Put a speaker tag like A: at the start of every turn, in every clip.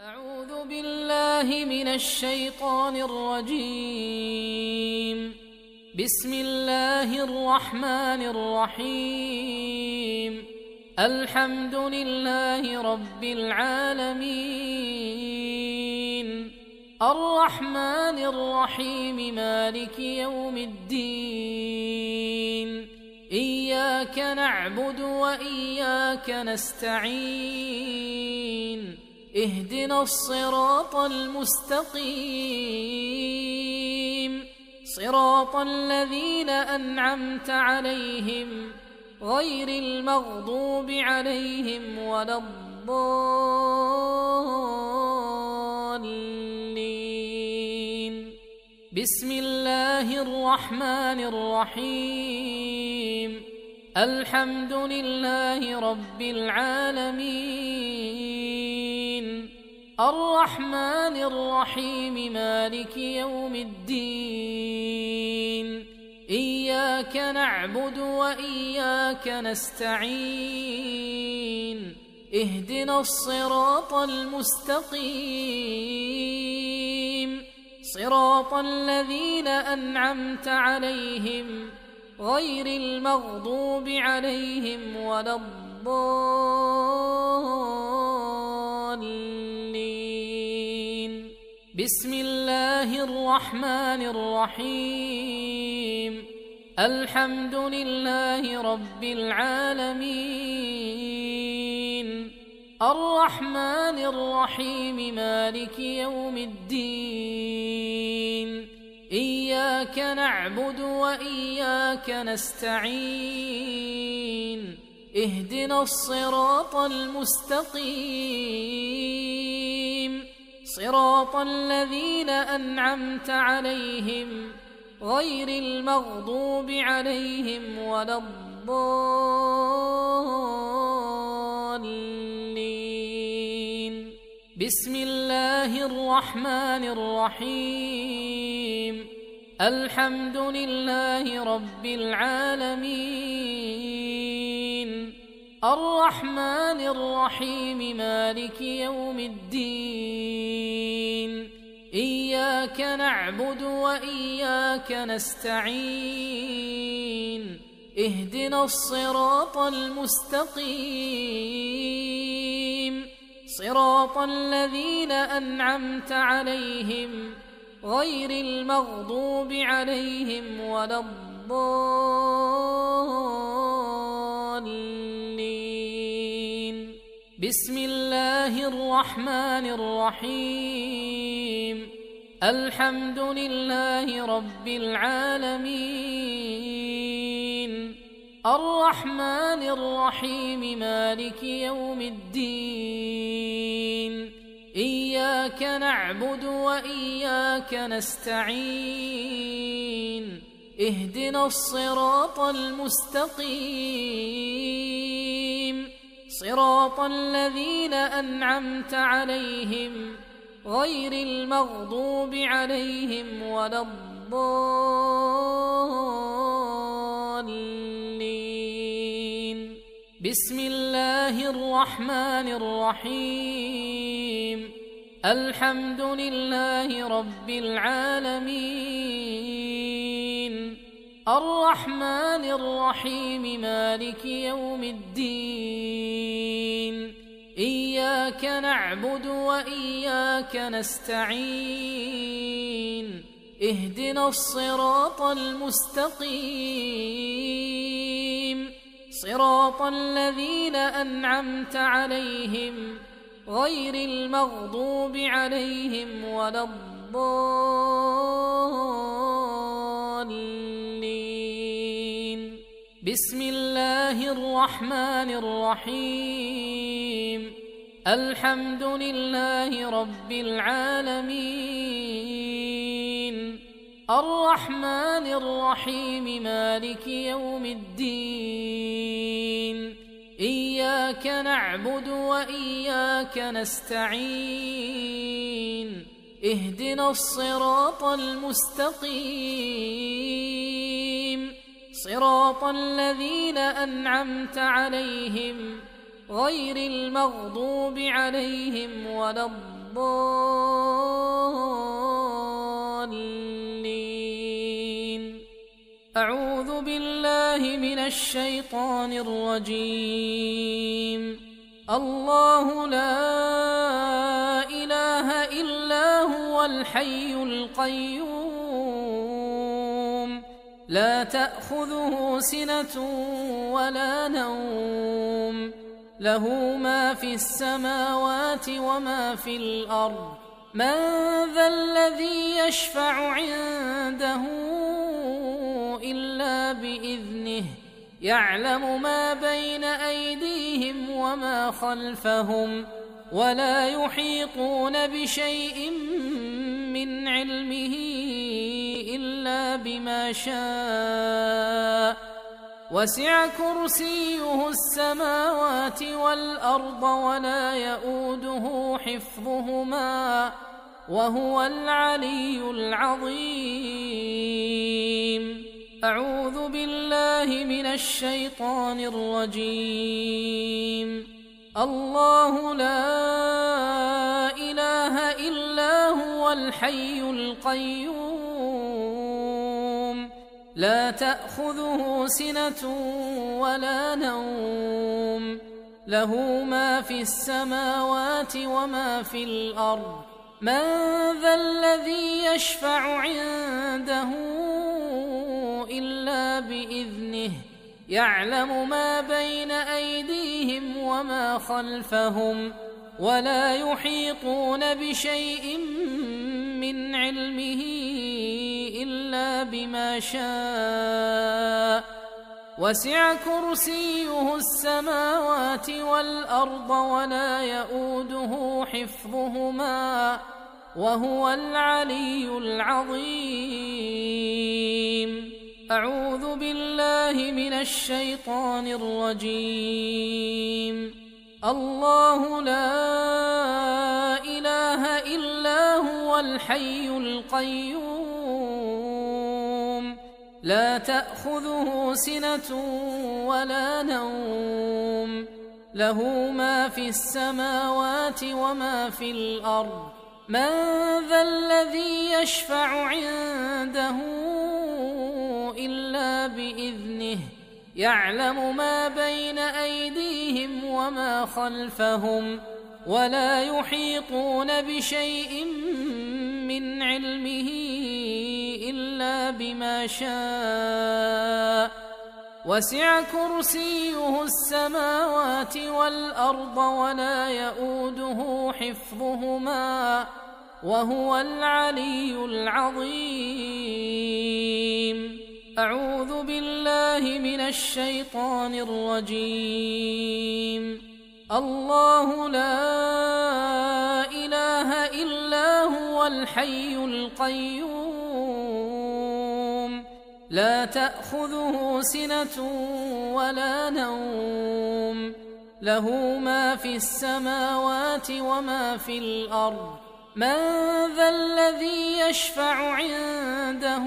A: أعوذ بالله من الشيطان الرجيم. بسم الله الرحمن الرحيم. الحمد لله رب العالمين، الرحمن الرحيم، مالك يوم الدين. إياك نعبد وإياك نستعين. اهدنا الصراط المستقيم، صراط الذين أنعمت عليهم غير المغضوب عليهم ولا الضالين. بسم الله الرحمن الرحيم. الحمد لله رب العالمين، الرحمن الرحيم، مالك يوم الدين. إياك نعبد وإياك نستعين. اهدنا الصراط المستقيم، صراط الذين أنعمت عليهم غير المغضوب عليهم ولا الضالين. بسم الله الرحمن الرحيم. الحمد لله رب العالمين، الرحمن الرحيم، مالك يوم الدين. إياك نعبد وإياك نستعين. اهدنا الصراط المستقيم، صراط الذين أنعمت عليهم غير المغضوب عليهم ولا الضالين. بسم الله الرحمن الرحيم. الحمد لله رب العالمين، الرحمن الرحيم، مالك يوم الدين. إياك نعبد وإياك نستعين. اهدنا الصراط المستقيم، صراط الذين أنعمت عليهم غير المغضوب عليهم ولا الضالين. بسم الله الرحمن الرحيم. الحمد لله رب العالمين، الرحمن الرحيم، مالك يوم الدين. إياك نعبد وإياك نستعين. اهدنا الصراط المستقيم، صراط الذين أنعمت عليهم غير المغضوب عليهم ولا الضالين. بسم الله الرحمن الرحيم. الحمد لله رب العالمين، الرحمن الرحيم، مالك يوم الدين. إياك نعبد وإياك نستعين. اهدنا الصراط المستقيم، صراط الذين أنعمت عليهم غير المغضوب عليهم ولا الضالين. بسم الله الرحمن الرحيم. الحمد لله رب العالمين، الرحمن الرحيم، مالك يوم الدين. إياك نعبد وإياك نستعين. اهدنا الصراط المستقيم، صراط الذين أنعمت عليهم غير المغضوب عليهم ولا الضالين. الضالين. أعوذ بالله من الشيطان الرجيم. الله لا إله إلا هو الحي القيوم لا تأخذه سنة ولا نوم له ما في السماوات وما في الأرض. من ذا الذي يشفع عنده إلا بإذنه يعلم ما بين أيديهم وما خلفهم ولا يحيطون بشيء من علمه إلا بما شاء. وسع كرسيه السماوات والأرض ولا يؤوده حفظهما وهو العلي العظيم. أعوذ بالله من الشيطان الرجيم. الله لا إله إلا هو الحي القيوم لا تأخذه سنة ولا نوم له ما في السماوات وما في الأرض. من ذا الذي يشفع عنده إلا بإذنه يعلم ما بين أيديهم وما خلفهم ولا يحيطون بشيء من علمه إلا بما شاء. وسع كرسيه السماوات والأرض ولا يؤوده حفظهما وهو العلي العظيم. أعوذ بالله من الشيطان الرجيم. الله لا إله إلا هو الحي القيوم لا تأخذه سنة ولا نوم له ما في السماوات وما في الأرض. من ذا الذي يشفع عنده إلا بإذنه يعلم ما بين أيديهم وما خلفهم ولا يحيطون بشيء من علمه إلا بما شاء. وسع كرسيه السماوات والأرض ولا يؤوده حفظهما وهو العلي العظيم. أعوذ بالله من الشيطان الرجيم. الله لا إله إلا هو الحي القيوم لا تأخذه سنة ولا نوم له ما في السماوات وما في الأرض. من ذا الذي يشفع عنده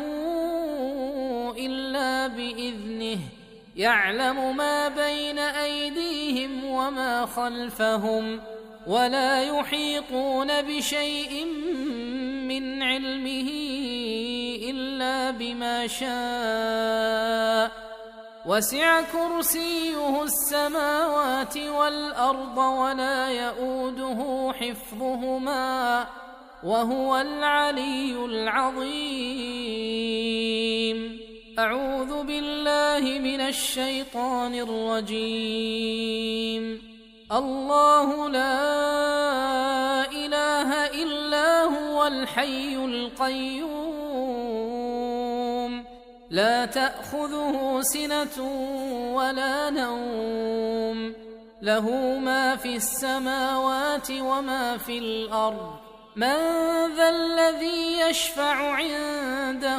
A: إلا بإذنه يعلم ما بين أيديهم وما خلفهم ولا يحيطون بشيء من علمه إلا بما شاء. وسع كرسيه السماوات والأرض ولا يؤوده حفظهما وهو العلي العظيم. أعوذ بالله من الشيطان الرجيم. الله لا إله إلا هو الحي القيوم لا تأخذه سنة ولا نوم له ما في السماوات وما في الأرض. من ذا الذي يشفع عنده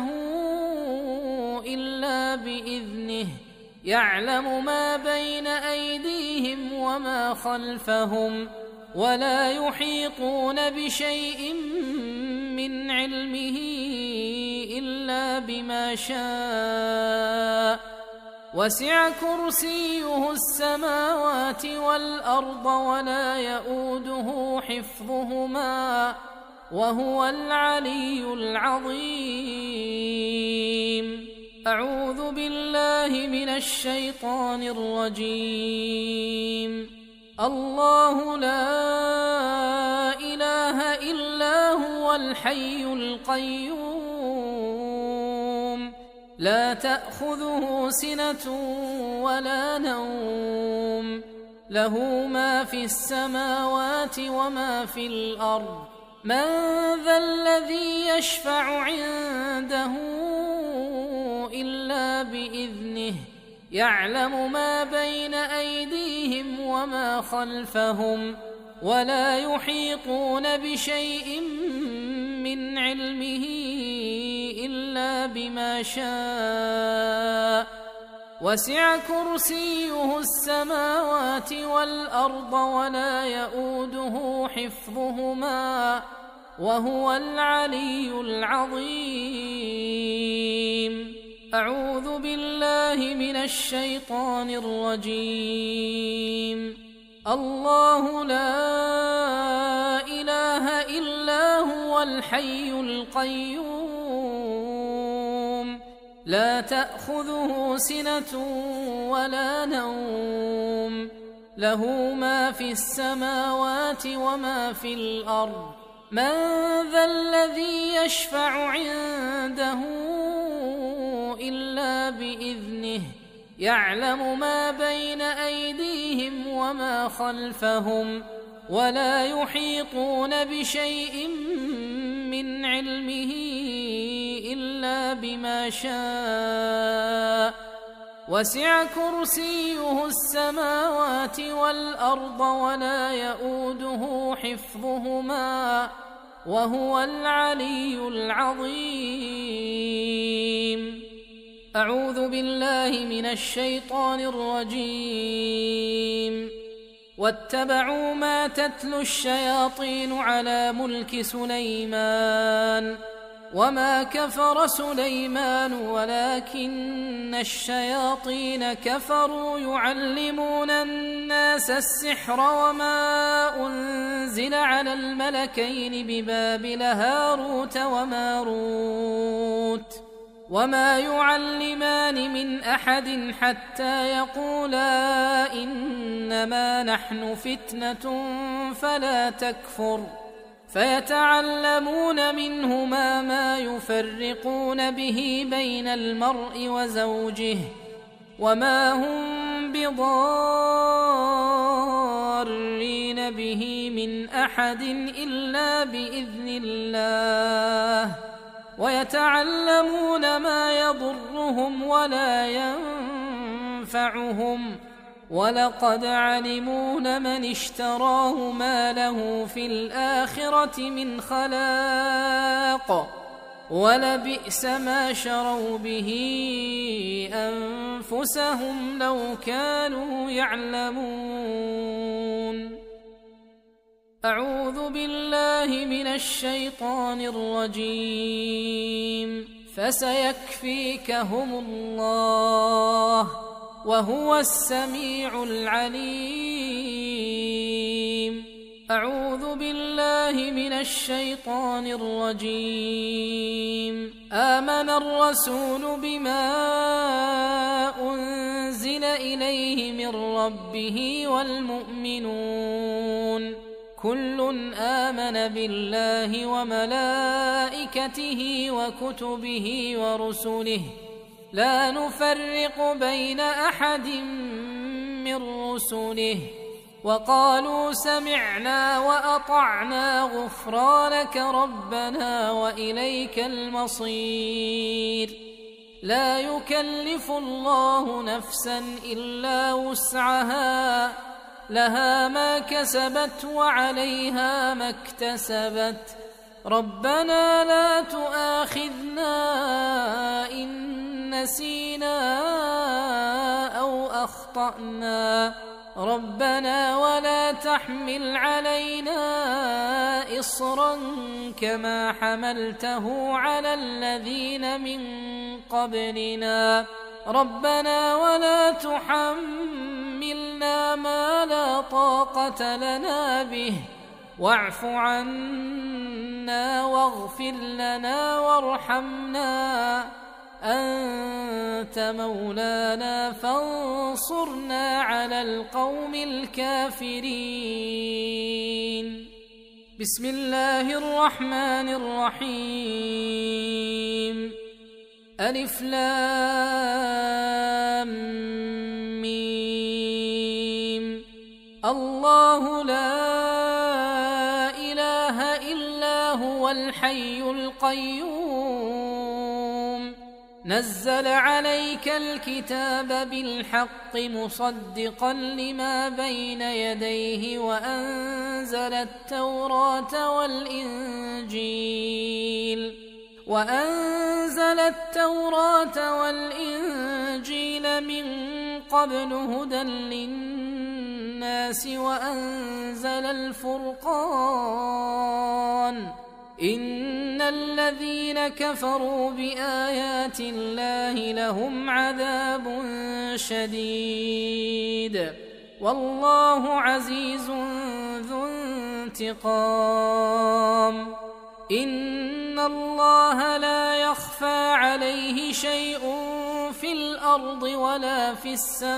A: إلا بإذنه يعلم ما بين أيديهم وما خلفهم ولا يحيطون بشيء من علمه إلا بما شاء. وسع كرسيه السماوات والأرض ولا يئوده حفظهما وهو العلي العظيم. أعوذ بالله من الشيطان الرجيم. الله لا إله إلا هو الحي القيوم لا تأخذه سنة ولا نوم له ما في السماوات وما في الأرض من ذا الذي يشفع عنده إلا بإذنه يعلم ما بين أيديهم وما خلفهم ولا يحيطون بشيء من علمه إلا بما شاء وسع كرسيه السماوات والأرض ولا يئوده حفظهما وهو العلي العظيم. أعوذ بالله من الشيطان الرجيم. الله لا إله إلا هو الحي القيوم لا تأخذه سنة ولا نوم له ما في السماوات وما في الأرض من ذا الذي يشفع عنده إلا بإذنه يعلم ما بين أيديهم وما خلفهم ولا يحيطون بشيء من علمه إلا بما شاء وسع كرسيه السماوات والأرض ولا يئوده حفظهما وهو العلي العظيم. أعوذ بالله من الشيطان الرجيم. واتبعوا ما تتلو الشياطين على ملك سليمان وما كفر سليمان ولكن الشياطين كفروا يعلمون الناس السحر وما أنزل على الملكين ببابل هاروت وماروت وما يعلمان من أحد حتى يقولا إنما نحن فتنة فلا تكفر فيتعلمون منهما ما يفرقون به بين المرء وزوجه وما هم بضارين به من أحد إلا بإذن الله ويتعلمون ما يضرهم ولا ينفعهم ولقد علموا لمن اشتراه ما له في الآخرة من خلاق ولبئس ما شروا به أنفسهم لو كانوا يعلمون. أعوذ بالله من الشيطان الرجيم. فسيكفيكهم الله وهو السميع العليم. أعوذ بالله من الشيطان الرجيم. آمن الرسول بما أنزل إليه من ربه والمؤمنون كل آمن بالله وملائكته وكتبه ورسله لا نفرق بين أحد من رسله وقالوا سمعنا وأطعنا غفرانك ربنا وإليك المصير. لا يكلف الله نفسا إلا وسعها لها ما كسبت وعليها ما اكتسبت ربنا لا تؤاخذنا إن نسينا أو أخطأنا ربنا ولا تحمل علينا إصرا كما حملته على الذين من قبلنا ربنا ولا تحملنا ما لا طاقة لنا به واعف عنا واغفر لنا وارحمنا أنت مولانا فانصرنا على القوم الكافرين. بسم الله الرحمن الرحيم. ألف لام ميم. الله لا إله إلا هو الحي القيوم نزل عليك الكتاب بالحق مصدقا لما بين يديه وأنزل التوراة والإنجيل من قبل هدى للناس وأنزل الفرقان إن الذين كفروا بآيات الله لهم عذاب شديد والله عزيز ذو انتقام. إن الله لا يخفى عليه شيء في الأرض ولا في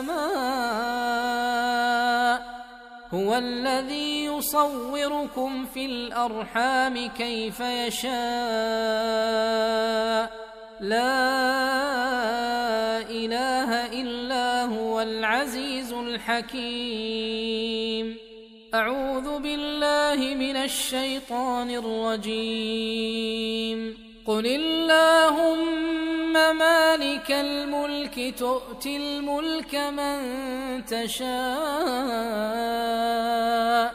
A: السماء هو الذي يصوركم في الأرحام كيف يشاء لا إله إلا هو العزيز الحكيم. أعوذ بالله من الشيطان الرجيم. قل اللهم مالك الملك تؤتي الملك من تشاء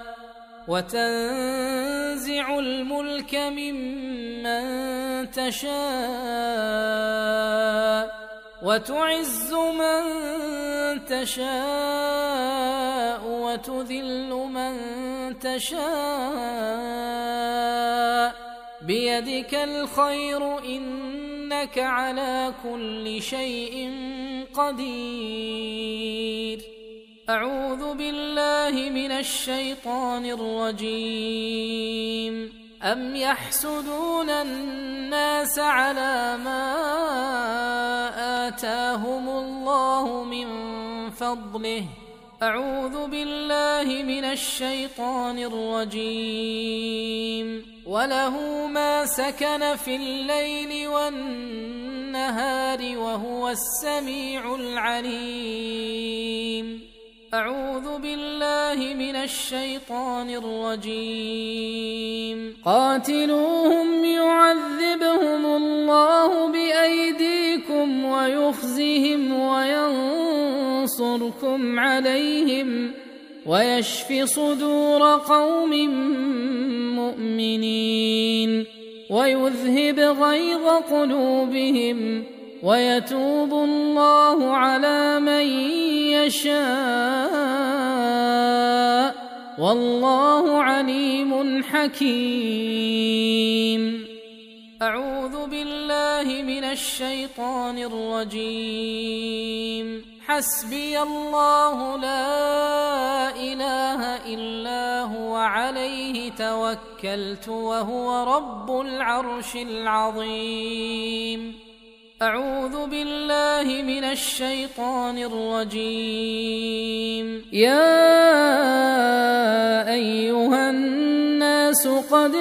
A: وتنزع الملك ممن تشاء وتعز من تشاء وتذل من تشاء بيدك الخير إنك على كل شيء قدير. أعوذ بالله من الشيطان الرجيم. أم يحسدون الناس على ما آتاهم الله من فضله أعوذ بالله من الشيطان الرجيم. وله ما سكن في الليل والنهار وهو السميع العليم. أعوذ بالله من الشيطان الرجيم. قاتلوهم يعذبهم الله بأيديكم ويخزهم وينصركم عليهم ويشف صدور قوم مؤمنين ويذهب غيظ قلوبهم ويتوب الله على من يشاء والله عليم حكيم. أعوذ بالله من الشيطان الرجيم. حسبي الله لا إله إلا هو عليه توكلت وهو رب العرش العظيم. أعوذ بالله من الشيطان الرجيم. يا أيها الناس قد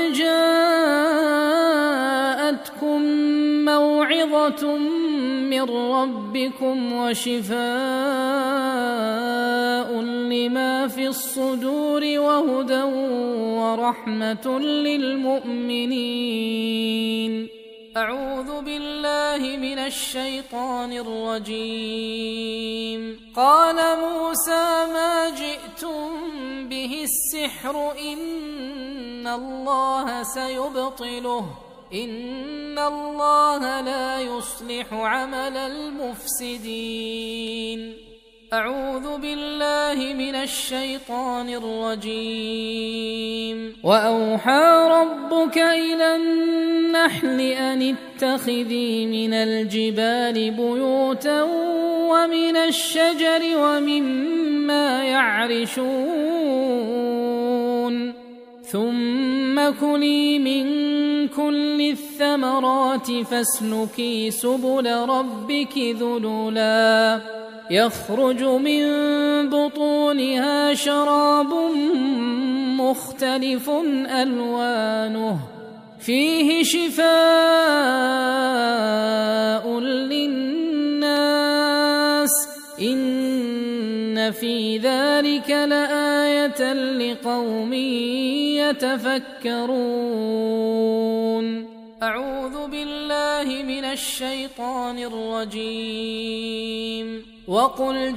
A: جاءتكم موعظة من ربكم وشفاء لما في الصدور وهدى ورحمة للمؤمنين. أعوذ بالله من الشيطان الرجيم. قال موسى ما جئتم به السحر إن الله سيبطله إن الله لا يصلح عمل المفسدين. أعوذ بالله من الشيطان الرجيم وأوحى ربك إلى النحل أن اتخذي من الجبال بيوتا ومن الشجر ومما يعرشون ثم كلي من كل الثمرات فاسلكي سبل ربك ذللا يخرج من بطونها شراب مختلف ألوانه فيه شفاء للناس إن في ذلك لآية لقوم يتفكرون أعوذ بالله من الشيطان الرجيم وقل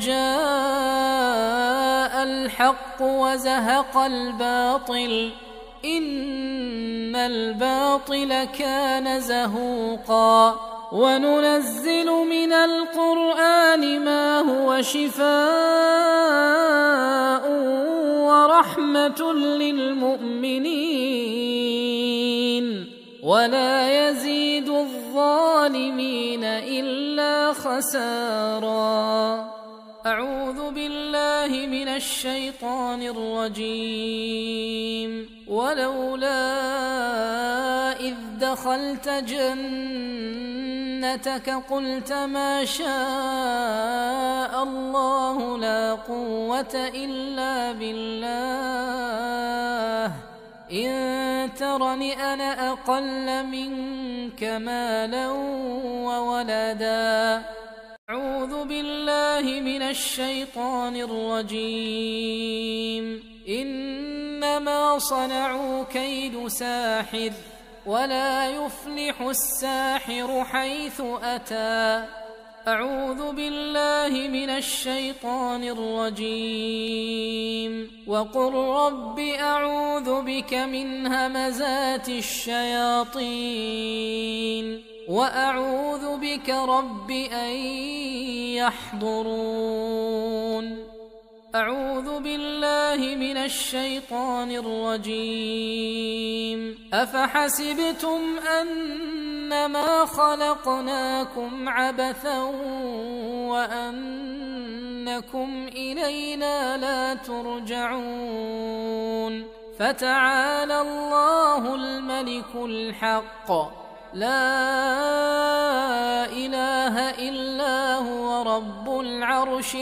A: جاء الحق وزهق الباطل إن الباطل كان زهوقا وننزل من القرآن ما هو شفاء ورحمة للمؤمنين ولا يزيد الظالمين إلا خسارا أعوذ بالله من الشيطان الرجيم ولولا إذ دخلت جنتك قلت ما شاء الله لا قوة إلا بالله إن ترني أنا أقل منك مالا وولدا أعوذ بالله من الشيطان الرجيم إنما صنعوا كيد ساحر ولا يفلح الساحر حيث أتى أعوذ بالله من الشيطان الرجيم وقل رب أعوذ بك من همزات الشياطين وأعوذ بك رب أن يحضرون أعوذ بالله من الشيطان الرجيم أفحسبتم أنما خلقناكم عبثا وأنكم إلينا لا ترجعون فتعالى الله الملك الحق لا إله إلا هو رب العرش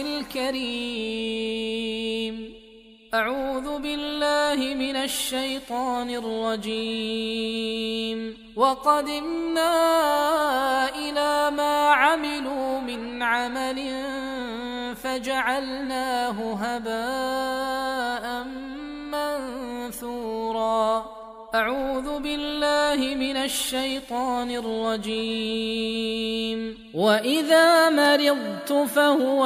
A: الكريم أعوذ بالله من الشيطان الرجيم وقدمنا إلى ما عملوا من عمل فجعلناه هباء منثورا أعوذ بالله من الشيطان الرجيم وإذا مرضت فهو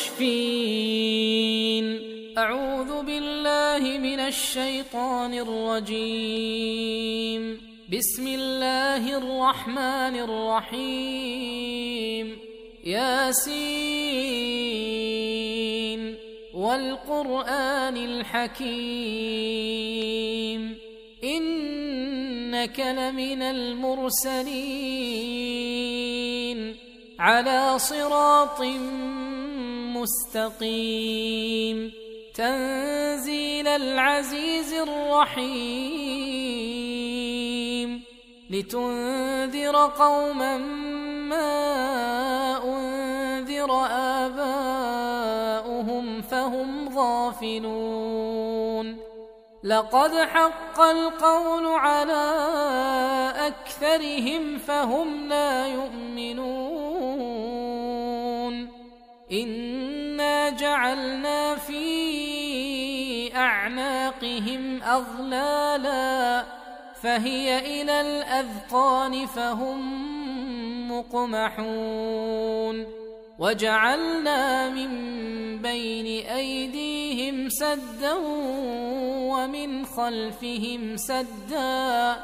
A: يشفين أعوذ بالله من الشيطان الرجيم بسم الله الرحمن الرحيم ياسين والقرآن الحكيم إنك لمن المرسلين على صراط مستقيم تنزيل العزيز الرحيم لتنذر قوما ما أنذر آباؤهم فهم غافلون لقد حق القول على أكثرهم فهم لا يؤمنون إنا جعلنا في أعناقهم أغلالا فهي إلى الأذقان فهم مقمحون وجعلنا من بين أيديهم سدا ومن خلفهم سدا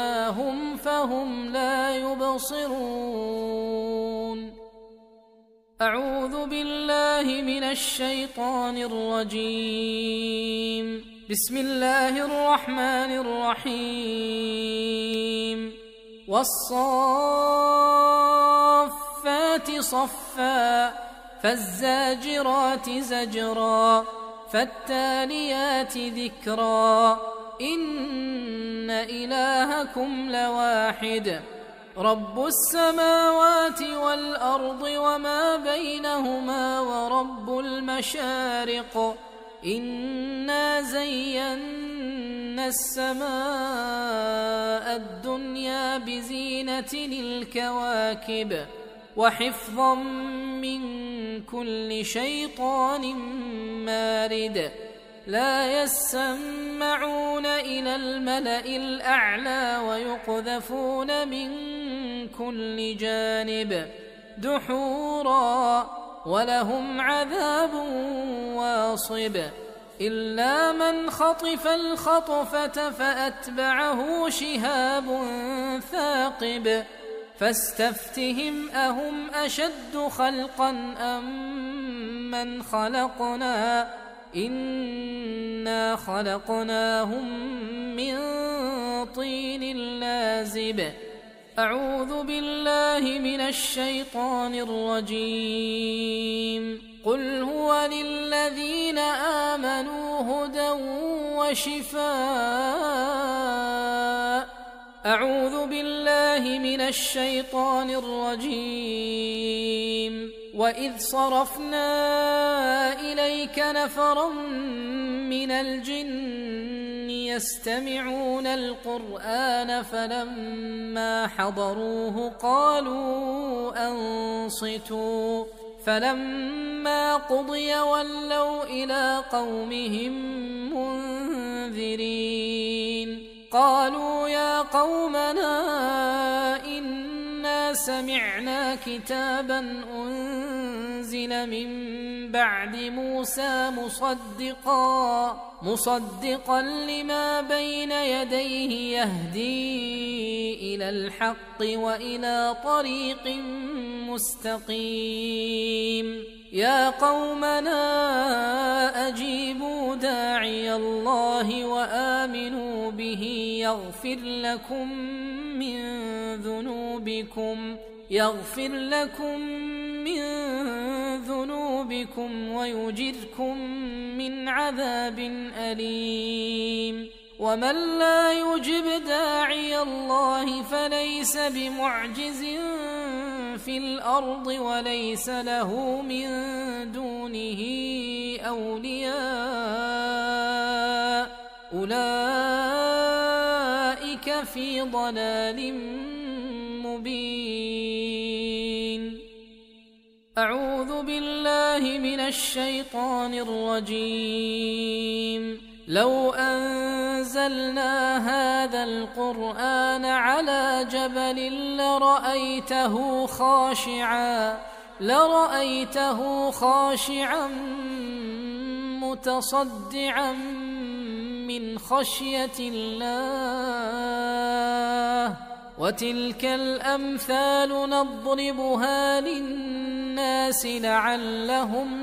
A: فأغشيناهم فهم لا يبصرون أعوذ بالله من الشيطان الرجيم. بسم الله الرحمن الرحيم. والصافات صفا فالزاجرات زجرا فالتاليات ذكرا إن إلهكم لواحد رب السماوات والأرض وما بينهما ورب المشارق إنا زينا السماء الدنيا بزينة الكواكب وحفظا من كل شيطان مارد لا يسمعون إلى الملأ الأعلى ويقذفون من كل جانب دحورا ولهم عذاب واصب إلا من خطف الخطفة فأتبعه شهاب ثاقب فاستفتهم أهم أشد خلقا أم من خلقنا إنا خلقناهم من طين لازب أعوذ بالله من الشيطان الرجيم. قل هو للذين آمنوا هدى وشفاء. أعوذ بالله من الشيطان الرجيم. وإذ صرفنا إليك نفرا من الجن يستمعون القرآن فلما حضروه قالوا أنصتوا فلما قضي ولوا إلى قومهم منذرين قالوا يا قومنا إنا سمعنا كتابا أنزل من بعد موسى مصدقا لما بين يديه يهدي إلى الحق وإلى طريق مستقيم يا قومنا أجيبوا داعي الله وآمنوا به يغفر لكم من ذنوبكم ويجركم من عذاب أليم ومن لا يجب داعي الله فليس بمعجز في الأرض وليس له من دونه أولياء أولئك في ضلال مبين. أعوذ بالله من الشيطان الرجيم. لو أنزلنا هذا القرآن على جبل لرأيته خاشعا متصدعا من خشية الله وتلك الأمثال نضربها للناس لعلهم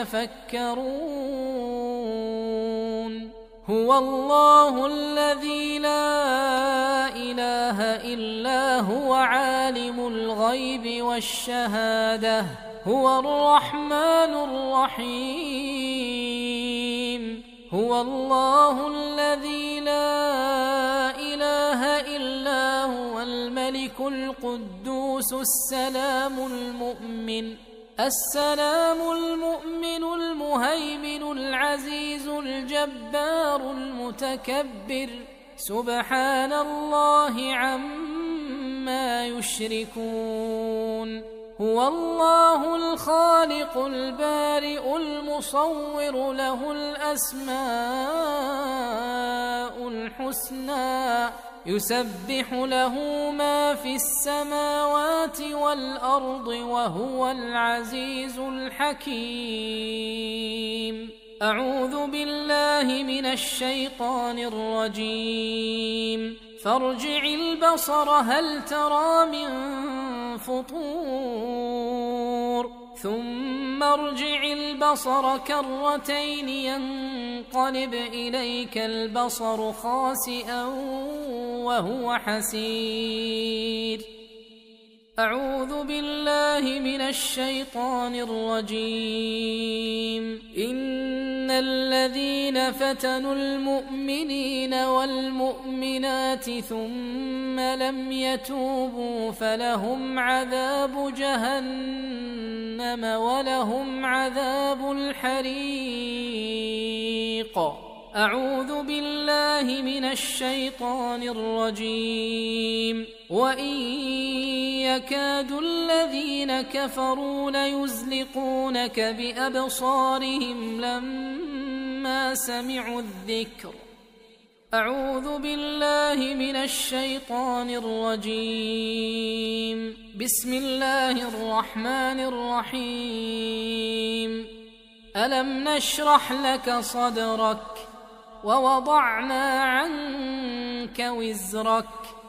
A: يتفكرون. هو الله الذي لا إله إلا هو عالم الغيب والشهادة هو الرحمن الرحيم. هو الله الذي لا إله إلا هو الملك القدوس السلام المؤمن المهيمن العزيز الجبار المتكبر سبحان الله عما يشركون. هو الله الخالق البارئ المصور له الأسماء الحسنى يسبح له ما في السماوات والأرض وهو العزيز الحكيم. أعوذ بالله من الشيطان الرجيم. فارجع البصر هل ترى من فطور ثم ارجع البصر كرتين ينقلب إليك البصر خاسئا وهو حسير. أعوذ بالله من الشيطان الرجيم. إن الذين فتنوا المؤمنين والمؤمنات ثم لم يتوبوا فلهم عذاب جهنم ولهم عذاب الحريق. أعوذ بالله من الشيطان الرجيم. وإن يكاد الذين كفروا ليزلقونك بأبصارهم لما سمعوا الذكر. أعوذ بالله من الشيطان الرجيم. بسم الله الرحمن الرحيم. ألم نشرح لك صدرك ووضعنا عنك وزرك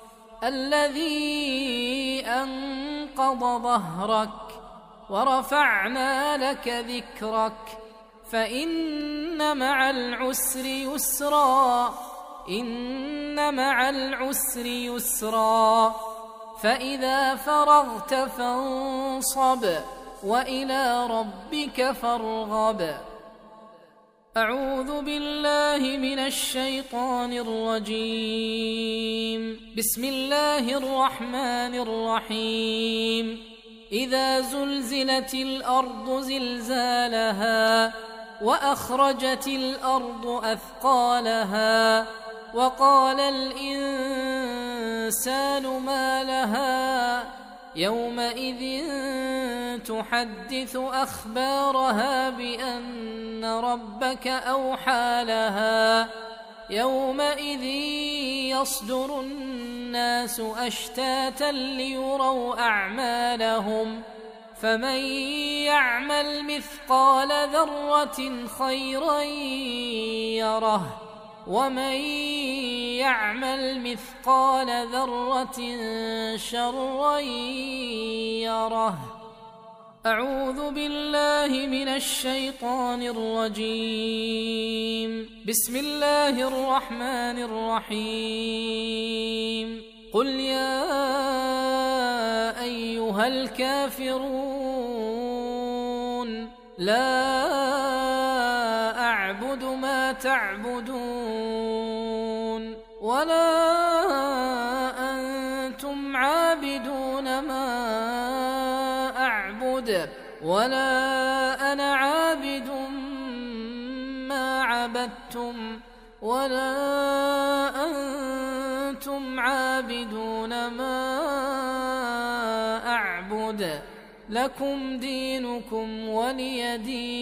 A: الذي أنقض ظهرك ورفعنا لك ذكرك فإن مع العسر يسرا. إن مع العسر يسرا. فإذا فرغت فانصب وإلى ربك فارغب. أعوذ بالله من الشيطان الرجيم. بسم الله الرحمن الرحيم. إذا زلزلت الأرض زلزالها وأخرجت الأرض أثقالها وقال الإنسان ما لها يومئذ تحدث أخبارها بأن ربك أوحى لها. يومئذ يصدر الناس أشتاتا ليروا أعمالهم فمن يعمل مثقال ذرة خيرا يره ومن يعمل مثقال ذرة شرا يره. أعوذ بالله من الشيطان الرجيم. بسم الله الرحمن الرحيم. قل يا أيها الكافرون لا أعبد ما تعبدون ولا أنتم عابدون ما أعبد ولا أنا عابد ما عبدتم ولا أنتم عابدون ما أعبد لكم دينكم ولي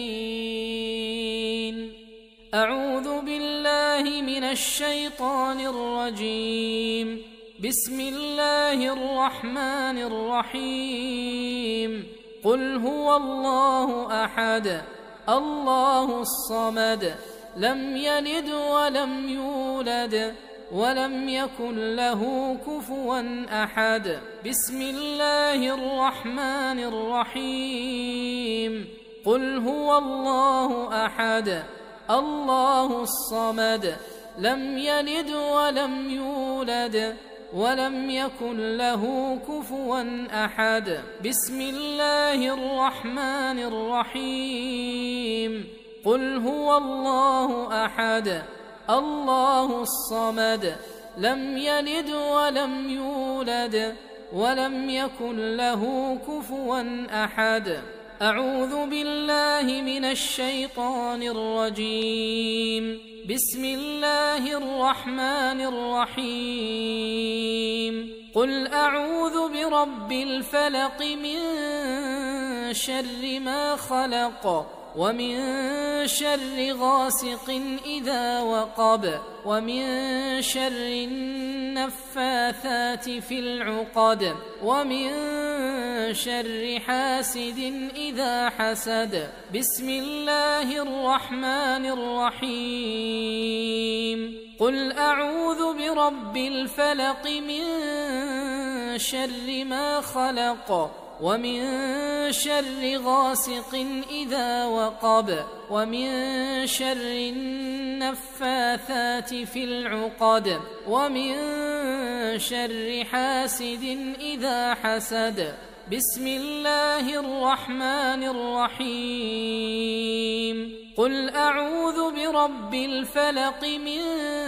A: دين. أعوذ بالله من الشيطان الرجيم. بسم الله الرحمن الرحيم. قل هو الله أحد الله الصمد لم يلد ولم يولد ولم يكن له كفوا أحد. بسم الله الرحمن الرحيم. قل هو الله أحد الله الصمد لم يلد ولم يولد ولم يكن له كفوا أحد. بسم الله الرحمن الرحيم. قل هو الله أحد الله الصمد لم يلد ولم يولد ولم يكن له كفوا أحد. أعوذ بالله من الشيطان الرجيم. بسم الله الرحمن الرحيم. قل أعوذ برب الفلق من شر ما خلق ومن شر غاسق إذا وقب ومن شر النفاثات في العقد ومن شر حاسد إذا حسد. بسم الله الرحمن الرحيم. قل أعوذ برب الفلق من شر ما خلق ومن شر غاسق إذا وقب ومن شر النفاثات في العقد ومن شر حاسد إذا حسد. بسم الله الرحمن الرحيم. قل أعوذ برب الفلق من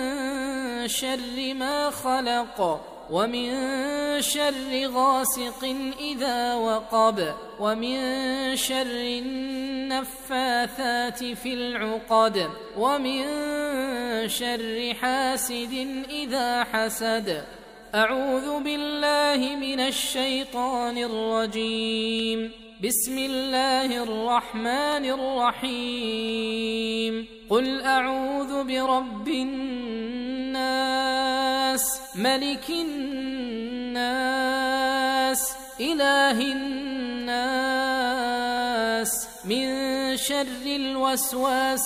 A: شر ما خلق ومن شر غاسق إذا وقب ومن شر النفاثات في العقد ومن شر حاسد إذا حسد. أعوذ بالله من الشيطان الرجيم. بسم الله الرحمن الرحيم. قل أعوذ برب الناس ملك الناس إله الناس من شر الوسواس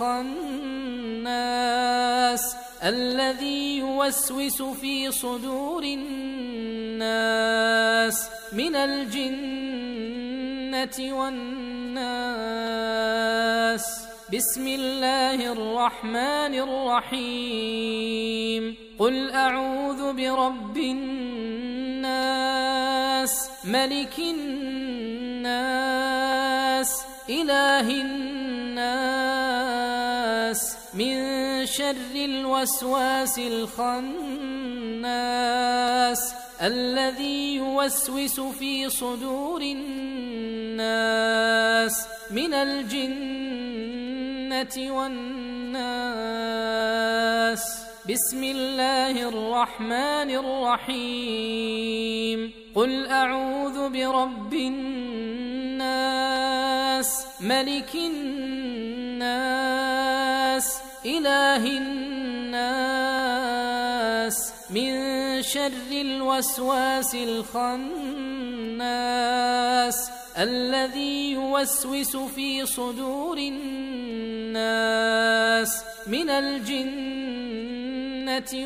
A: الخناس الذي يوسوس في صدور الناس من الجنة والناس. بسم الله الرحمن الرحيم. قل أعوذ برب الناس ملك الناس إله الناس من شر الوسواس الخناس الذي يوسوس في صدور الناس من الجنة والناس. بسم الله الرحمن الرحيم. قل أعوذ برب الناس ملك الناس إله الناس من شر الوسواس الخناس الذي يوسوس في صدور الناس من الجنة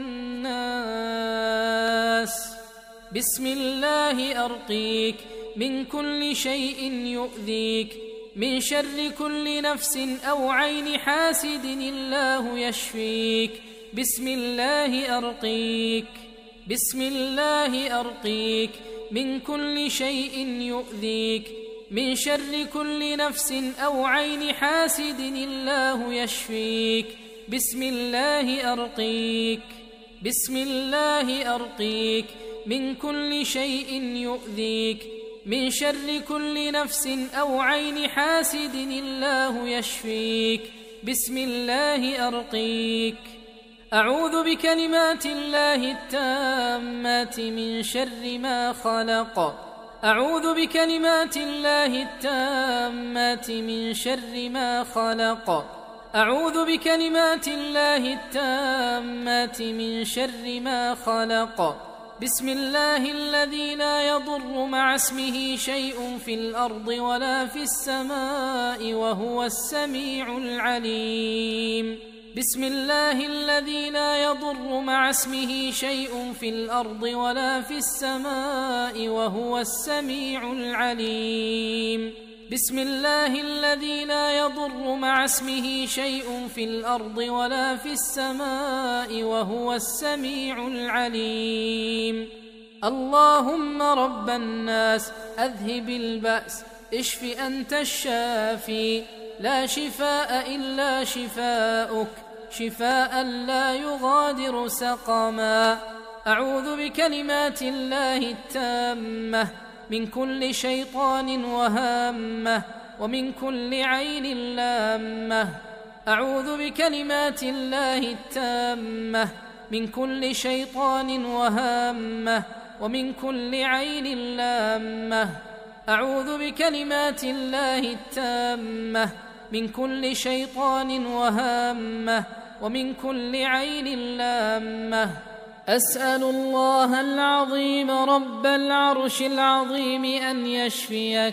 A: والناس. بسم الله أرقيك من كل شيء يؤذيك من شر كل نفس أو عين حاسد الله يشفيك. بسم الله أرقيك. بسم الله أرقيك من كل شيء يؤذيك من شر كل نفس أو عين حاسد الله يشفيك. بسم الله أرقيك. بسم الله أرقيك من كل شيء يؤذيك من شر كل نفس أو عين حاسد الله يشفيك. بسم الله أرقيك. أعوذ بكلمات الله التامات من شر ما خلق. أعوذ بكلمات الله التامات من شر ما خلق. أعوذ بكلمات الله التامات من شر ما خلق. بسم الله الذي لا يضر مع اسمه شيء في الأرض ولا في السماء وهو السميع العليم. بسم الله الذي لا يضر مع اسمه شيء في الأرض ولا في السماء وهو السميع العليم. بسم الله الذي لا يضر مع اسمه شيء في الأرض ولا في السماء وهو السميع العليم. اللهم رب الناس أذهب البأس اشف أنت الشافي لا شفاء إلا شفاؤك شفاء لا يغادر سقما. أعوذ بكلمات الله التامة من كل شيطان وهامة ومن كل عين لامة. أعوذ بكلمات الله التامة من كل شيطان وهامة ومن كل عين لامة. أعوذ بكلمات الله التامة من كل شيطان وهامة ومن كل عين لامة. أسأل الله العظيم رب العرش العظيم أن يشفيك.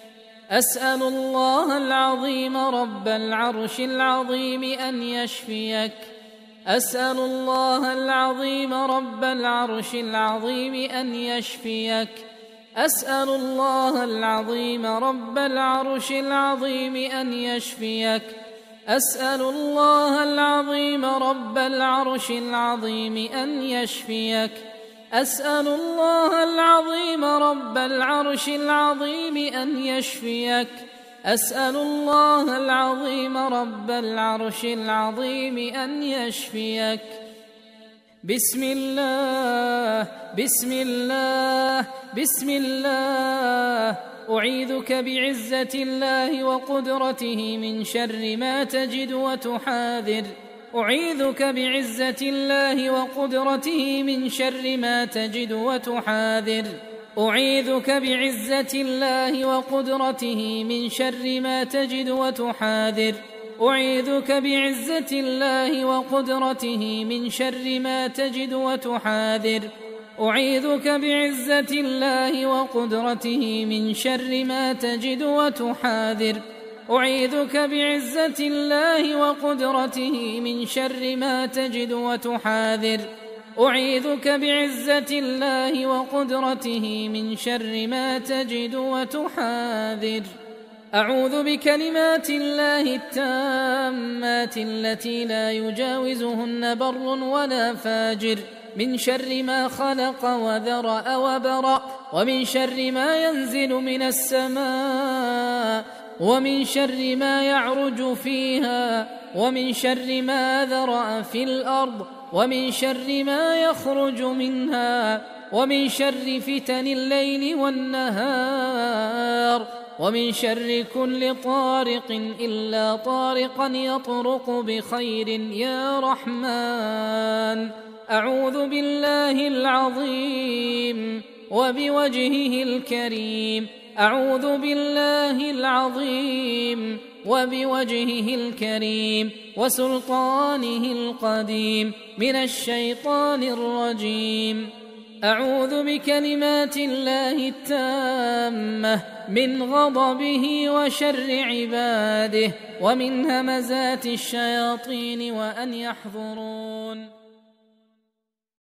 A: أسأل الله العظيم رب العرش العظيم أن يشفيك. أسأل الله العظيم رب العرش العظيم أن يشفيك. أسأل الله العظيم رب العرش العظيم أن يشفيك. أسأل الله العظيم رب العرش العظيم أن يشفيك. أسأل الله العظيم رب العرش العظيم أن يشفيك. أسأل الله العظيم رب العرش العظيم أن يشفيك. بسم الله بسم الله بسم الله. أعيذك بعزة الله وقدرته من شر ما تجد وتحاذر. أعيذك بعزة الله وقدرته من شر ما تجد وتحاذر. أعيذك بعزة الله وقدرته من شر ما تجد وتحاذر. أعيذك بعزة الله وقدرته من شر ما تجد وتحاذر. أعيذك بعزة الله وقدرته من شر ما تجد وتحاذر. أعيذك بعزة الله وقدرته من شر ما تجد وتحاذر. أعيذك بعزة الله وقدرته من شر ما تجد وتحاذر. أعوذ بكلمات الله التامات التي لا يجاوزهن بر ولا فاجر من شر ما خلق وذرأ وبرأ، ومن شر ما ينزل من السماء، ومن شر ما يعرج فيها، ومن شر ما ذرأ في الأرض، ومن شر ما يخرج منها، ومن شر فتن الليل والنهار، ومن شر كل طارق إلا طارقا يطرق بخير يا رحمن. أعوذ بالله العظيم وبوجهه الكريم، أعوذ بالله العظيم وبوجهه الكريم وسلطانه القديم من الشيطان الرجيم. أعوذ بكلمات الله التامة من غضبه وشر عباده ومن همزات الشياطين وأن يحضرون.